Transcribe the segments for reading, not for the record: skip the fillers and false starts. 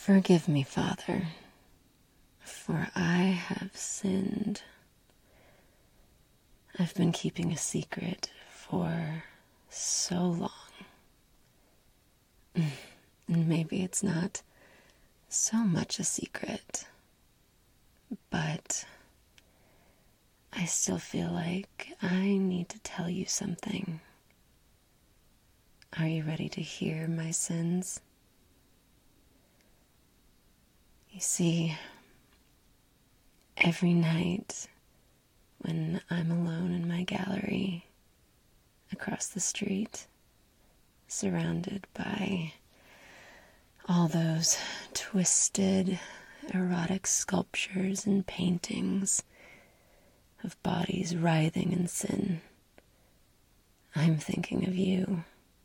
Forgive me, Father, for I have sinned. I've been keeping a secret for so long. And maybe it's not so much a secret, but I still feel like I need to tell you something. Are you ready to hear my sins? You see, every night when I'm alone in my gallery across the street, surrounded by all those twisted, erotic sculptures and paintings of bodies writhing in sin, I'm thinking of you.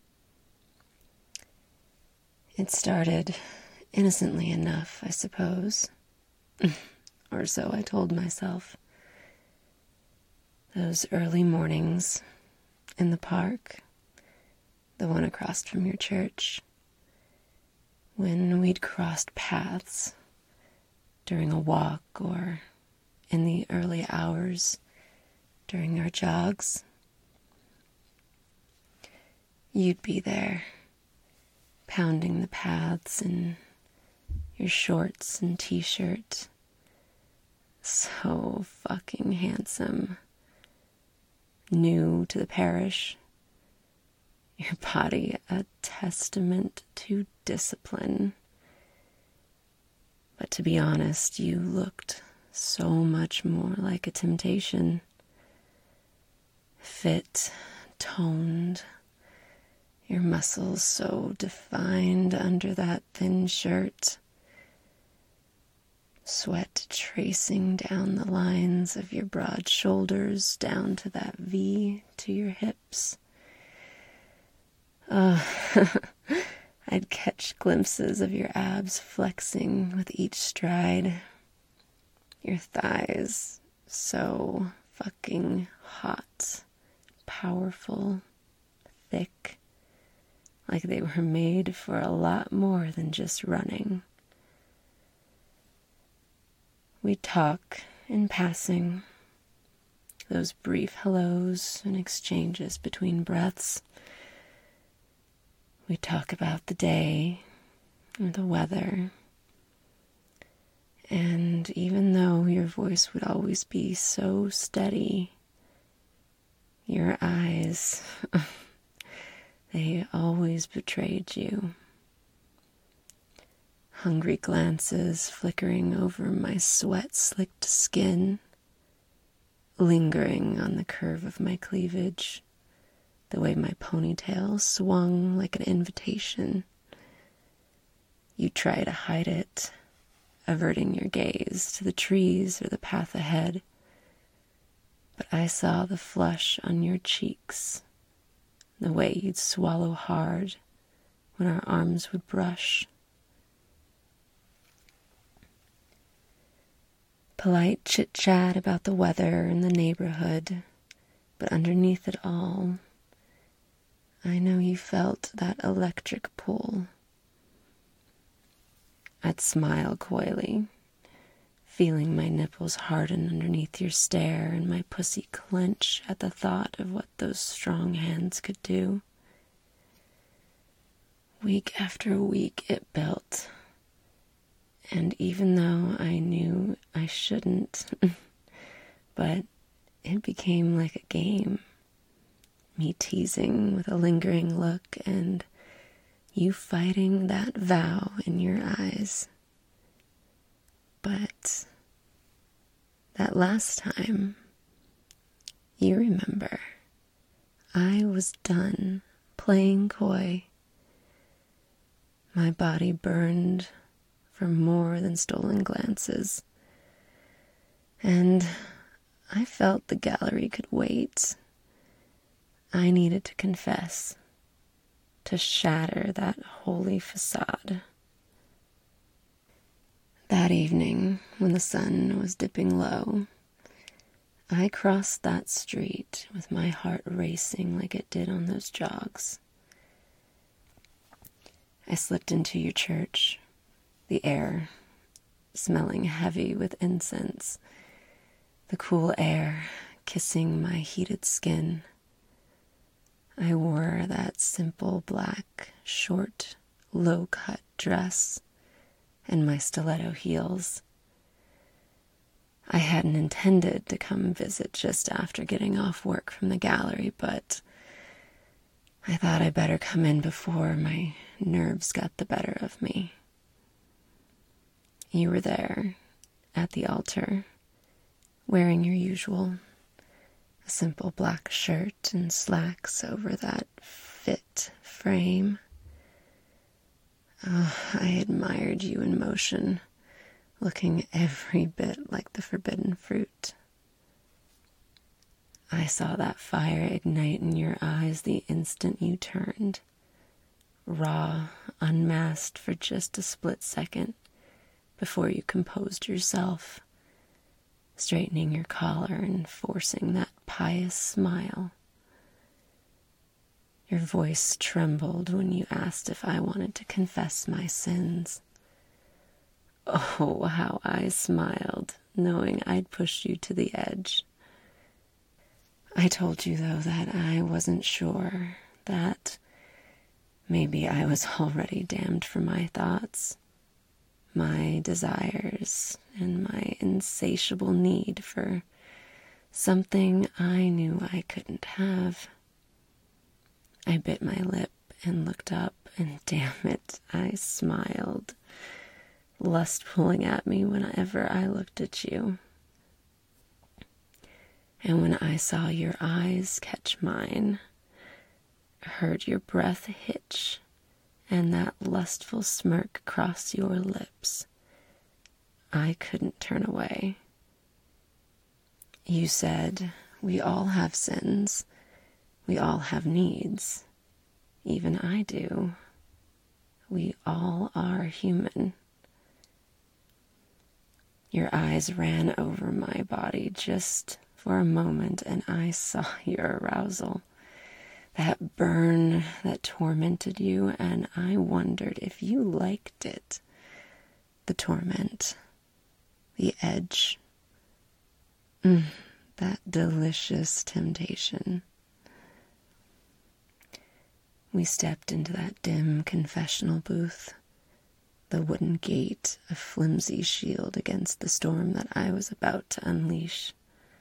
It started innocently enough, I suppose. Or so I told myself. Those early mornings in the park, the one across from your church, when we'd crossed paths during a walk or in the early hours during our jogs. You'd be there, pounding the paths in your shorts and t-shirt. So fucking handsome. New to the parish. Your body a testament to discipline. But to be honest, you looked so much more like a temptation. Fit, toned, your muscles so defined under that thin shirt. Sweat tracing down the lines of your broad shoulders down to that V to your hips. I'd catch glimpses of your abs flexing with each stride. Your thighs so fucking hot, powerful, thick, like they were made for a lot more than just running. We'd talk in passing, those brief hellos and exchanges between breaths. We'd talk about the day or the weather. And even though your voice would always be so steady, your eyes, they always betrayed you. Hungry glances flickering over my sweat-slicked skin, lingering on the curve of my cleavage, the way my ponytail swung like an invitation. You try to hide it, averting your gaze to the trees or the path ahead, but I saw the flush on your cheeks, the way you'd swallow hard when our arms would brush. Polite chit-chat about the weather and the neighborhood, but underneath it all, I know you felt that electric pull. I'd smile coyly, feeling my nipples harden underneath your stare and my pussy clench at the thought of what those strong hands could do. Week after week it built. And even though I knew I shouldn't, but it became like a game. Me teasing with a lingering look and you fighting that vow in your eyes. But that last time, you remember, I was done playing coy. My body burned for more than stolen glances. And I felt the gallery could wait. I needed to confess, to shatter that holy facade. That evening, when the sun was dipping low, I crossed that street with my heart racing like it did on those jogs. I slipped into your church, the air smelling heavy with incense, the cool air kissing my heated skin. I wore that simple black, short, low-cut dress and my stiletto heels. I hadn't intended to come visit just after getting off work from the gallery, but I thought I'd better come in before my nerves got the better of me. You were there, at the altar, wearing your usual, a simple black shirt and slacks over that fit frame. Oh, I admired you in motion, looking every bit like the forbidden fruit. I saw that fire ignite in your eyes the instant you turned, raw, unmasked for just a split second before you composed yourself, straightening your collar and forcing that pious smile. Your voice trembled when you asked if I wanted to confess my sins. Oh, how I smiled, knowing I'd pushed you to the edge. I told you, though, that I wasn't sure, that maybe I was already damned for my thoughts, my desires, and my insatiable need for something I knew I couldn't have. I bit my lip and looked up, and damn it, I smiled, lust pulling at me whenever I looked at you. And when I saw your eyes catch mine, heard your breath hitch, and that lustful smirk cross your lips, I couldn't turn away. You said, we all have sins. We all have needs. Even I do. We all are human. Your eyes ran over my body just for a moment, and I saw your arousal, that burn that tormented you, and I wondered if you liked it. The torment, the edge, that delicious temptation. We stepped into that dim confessional booth, the wooden gate a flimsy shield against the storm that I was about to unleash.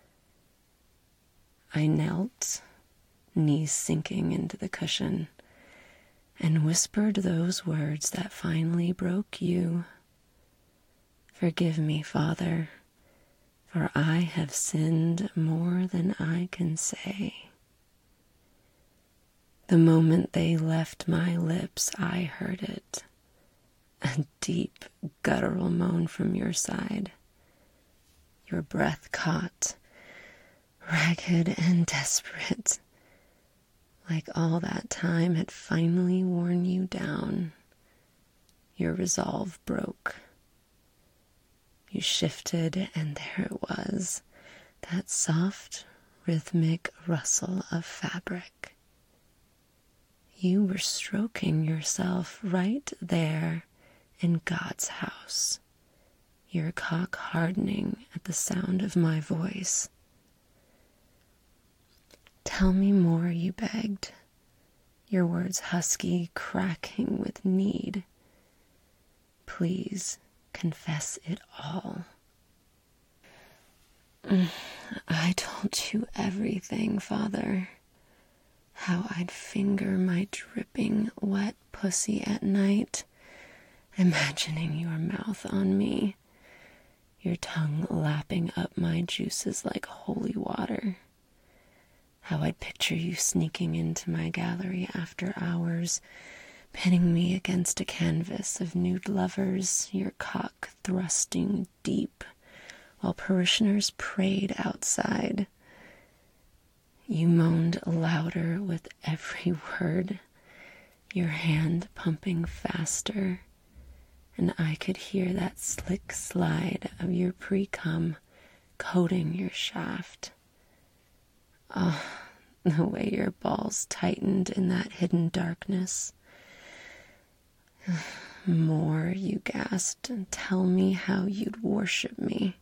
I knelt, knees sinking into the cushion, and whispered those words that finally broke you. Forgive me, Father, for I have sinned more than I can say. The moment they left my lips, I heard it, a deep, guttural moan from your side. Your breath caught, ragged and desperate, like all that time had finally worn you down. Your resolve broke. You shifted, and there it was, that soft, rhythmic rustle of fabric. You were stroking yourself right there in God's house, your cock hardening at the sound of my voice. Tell me more, you begged, your words husky, cracking with need. Please confess it all. I told you everything, Father. How I'd finger my dripping, wet pussy at night, imagining your mouth on me, your tongue lapping up my juices like holy water. How I'd picture you sneaking into my gallery after hours, pinning me against a canvas of nude lovers, your cock thrusting deep, while parishioners prayed outside. You moaned louder with every word, your hand pumping faster, and I could hear that slick slide of your pre-cum coating your shaft. Oh, the way your balls tightened in that hidden darkness. More, you gasped. Tell me how you'd worship me.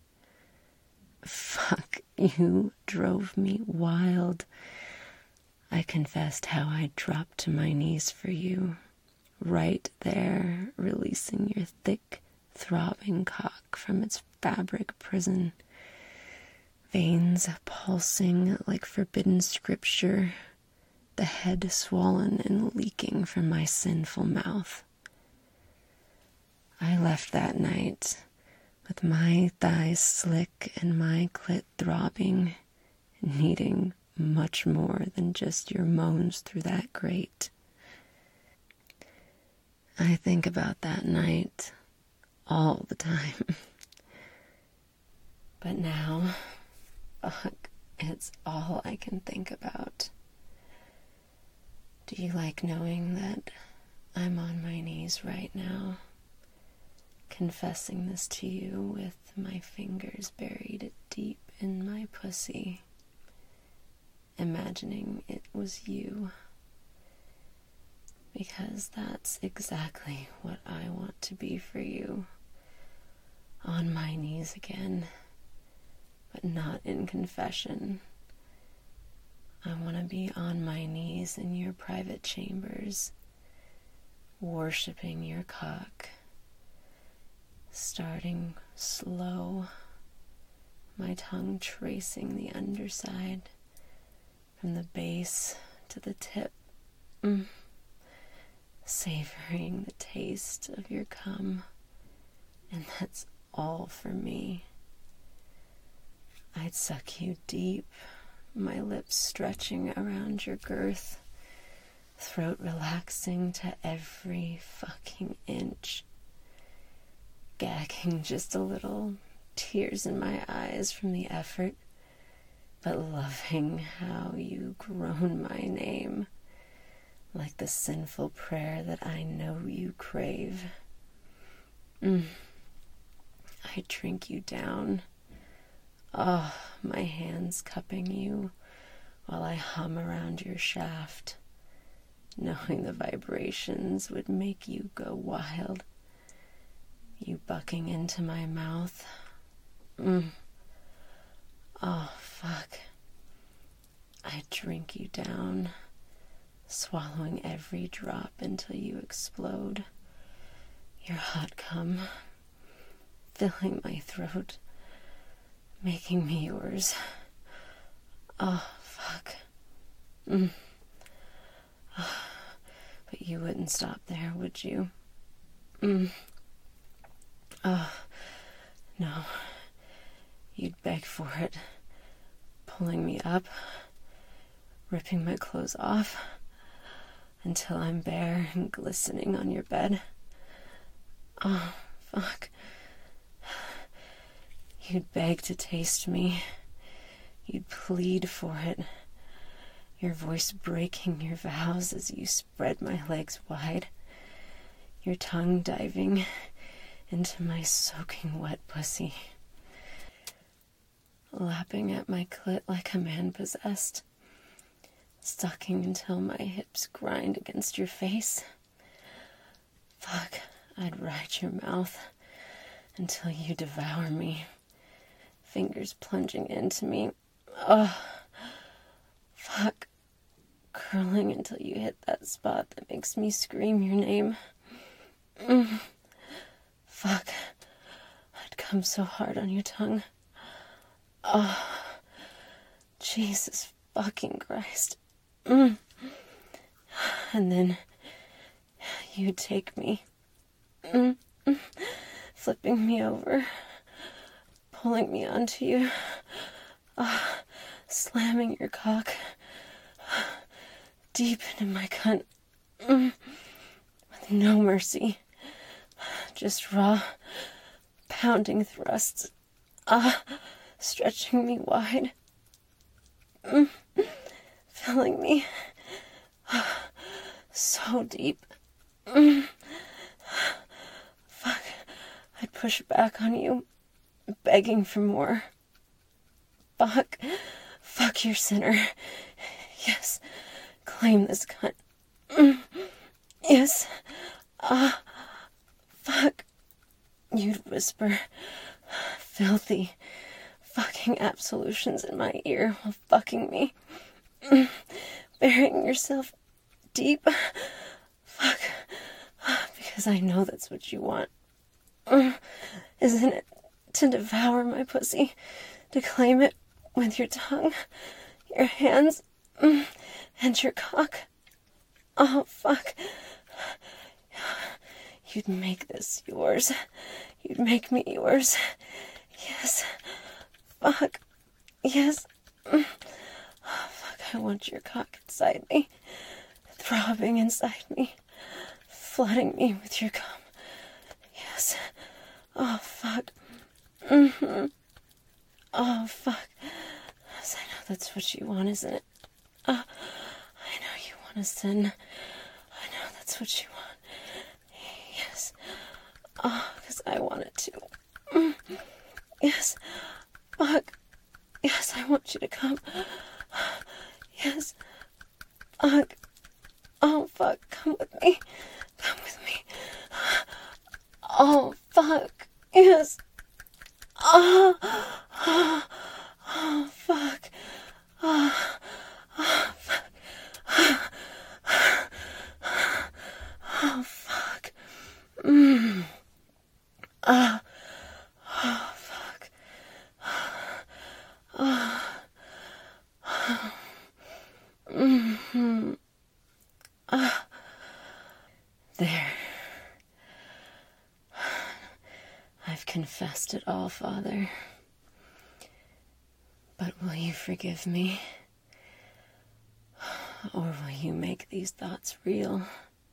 Fuck, you drove me wild. I confessed how I dropped to my knees for you. Right there, releasing your thick, throbbing cock from its fabric prison. Veins pulsing like forbidden scripture. The head swollen and leaking from my sinful mouth. I left that night with my thighs slick and my clit throbbing, needing much more than just your moans through that grate. I think about that night all the time. But now, fuck, it's all I can think about. Do you like knowing that I'm on my knees right now, confessing this to you with my fingers buried deep in my pussy, imagining it was you? Because that's exactly what I want to be for you. On my knees again, but not in confession. I want to be on my knees in your private chambers, worshiping your cock, starting slow, my tongue tracing the underside from the base to the tip, savoring the taste of your cum, and that's all for me. I'd suck you deep, my lips stretching around your girth, throat relaxing to every fucking inch, gagging just a little, tears in my eyes from the effort, but loving how you groan my name, like the sinful prayer that I know you crave. I drink you down. Oh, my hands cupping you while I hum around your shaft, knowing the vibrations would make you go wild. You bucking into my mouth. Oh, fuck. I drink you down, swallowing every drop until you explode. Your hot cum filling my throat, making me yours. Oh, fuck. But you wouldn't stop there, would you? Oh, no. You'd beg for it, pulling me up, ripping my clothes off, until I'm bare and glistening on your bed. Oh, fuck. You'd beg to taste me. You'd plead for it, your voice breaking your vows as you spread my legs wide, your tongue diving into my soaking wet pussy, lapping at my clit like a man possessed, sucking until my hips grind against your face. Fuck, I'd ride your mouth until you devour me, fingers plunging into me. Oh, fuck, curling until you hit that spot that makes me scream your name. Fuck, I'd come so hard on your tongue. Oh, Jesus fucking Christ. And then you'd take me, flipping me over, pulling me onto you, slamming your cock deep into my cunt, with no mercy, just raw, pounding thrusts, stretching me wide, filling me so deep. Fuck, I'd push back on you, begging for more. Fuck your sinner. Yes, claim this cunt. Yes, fuck. You'd whisper filthy fucking absolutions in my ear while fucking me. Burying yourself deep. Fuck. Because I know that's what you want. Isn't it? To devour my pussy. To claim it with your tongue, your hands, and your cock. Oh, fuck. You'd make this yours. You'd make me yours. Yes. Fuck. Yes. Oh, fuck. I want your cock inside me. Throbbing inside me. Flooding me with your cum. Yes. Oh, fuck. Oh, fuck. Yes, I know that's what you want, isn't it? I know you want to sin. I know that's what you want. Yes. Oh, because I want it too. Yes. Fuck. Yes, I want you to come. Yes. Fuck. Oh, fuck. Come with me. Come with me. Oh, fuck. Yes. Oh, oh, oh, fuck. Oh, oh, fuck. Oh, fuck. Oh, oh, fuck. Oh. There. I've confessed it all, Father. But will you forgive me? Or will you make these thoughts real?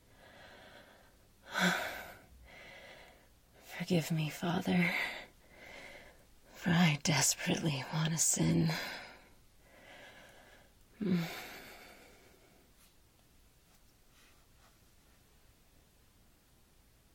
Forgive me, Father, for I desperately want to sin.